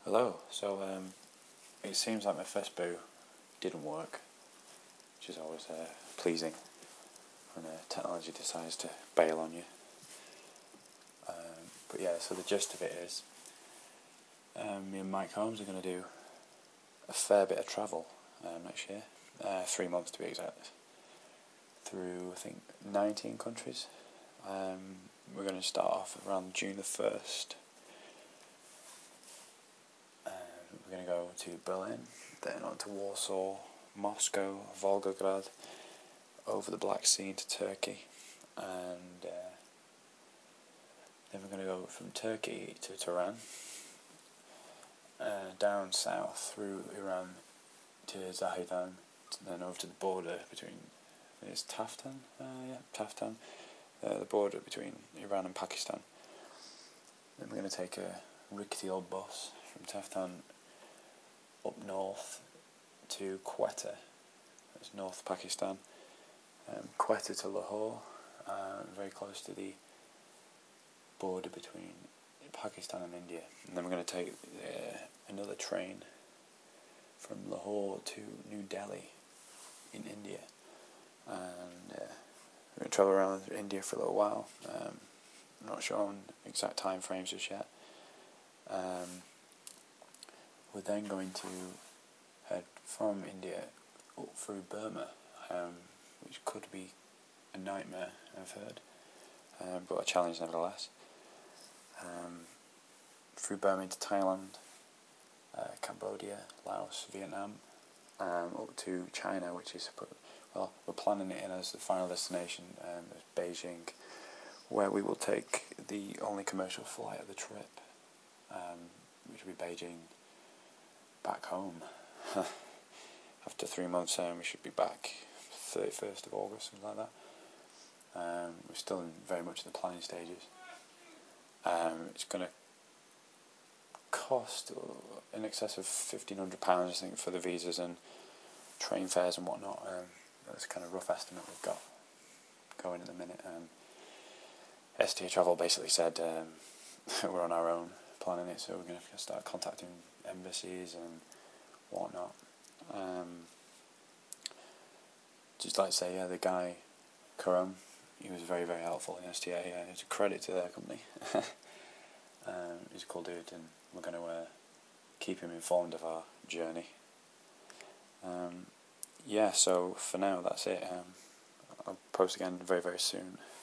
Hello. It seems like my first boo didn't work, which is always pleasing when technology decides to bail on you. But yeah, so the gist of it is, me and Mike Holmes are going to do a fair bit of travel next year, 3 months to be exact, through I think 19 countries. We're going to start off around June the 1st. We're going to go to Berlin, then on to Warsaw, Moscow, Volgograd, over the Black Sea to Turkey, and then we're going to go from Turkey to Tehran, down south through Iran to Zahedan, then over to the border between, I think it's Taftan, Taftan, the border between Iran and Pakistan. Then we're going to take a rickety old bus from Taftan up north to Quetta, that's North Pakistan, Quetta to Lahore, very close to the border between Pakistan and India. And then we're going to take another train from Lahore to New Delhi in India, and we're going to travel around India for a little while. I'm not sure on exact time frames just yet. We're then going to head from India up through Burma, which could be a nightmare, I've heard, but a challenge nevertheless. Through Burma into Thailand, Cambodia, Laos, Vietnam, up to China, which is, well, we're planning it in as the final destination, as Beijing, where we will take the only commercial flight of the trip, which will be Beijing back home. After 3 months, we should be back 31st of August, something like that. We're still very much in the planning stages. It's going to cost in excess of £1,500, I think, for the visas and train fares and whatnot. That's a kind of rough estimate we've got going at the minute. STA Travel basically said we're on our own planning it, so we're going to start contacting embassies and whatnot. Just like to say, the guy, Karam, he was very, very helpful in STA. It's a credit to their company. He's a cool dude, and we're going to keep him informed of our journey. So for now, that's it. I'll post again very, very soon.